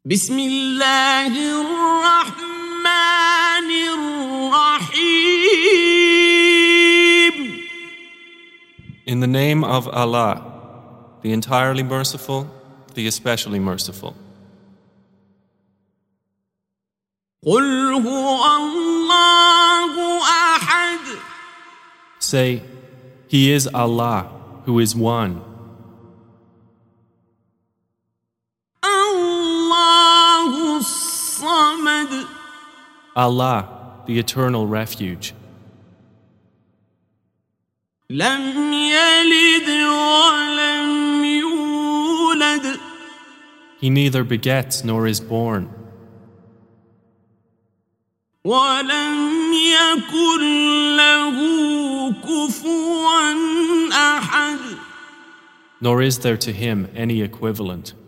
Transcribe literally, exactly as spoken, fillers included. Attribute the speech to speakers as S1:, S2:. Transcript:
S1: بسم الله الرحمن الرحيم.
S2: In the name of Allah, the entirely merciful, the especially merciful.
S1: قل هو الله أحد.
S2: Say, He is Allah, who is one.
S1: الله الصمد.
S2: Allah, the eternal refuge.
S1: لم يلد ولم يولد.
S2: He neither begets nor is born.
S1: ولم يكن له كفوا أحد.
S2: Nor is there to him any equivalent.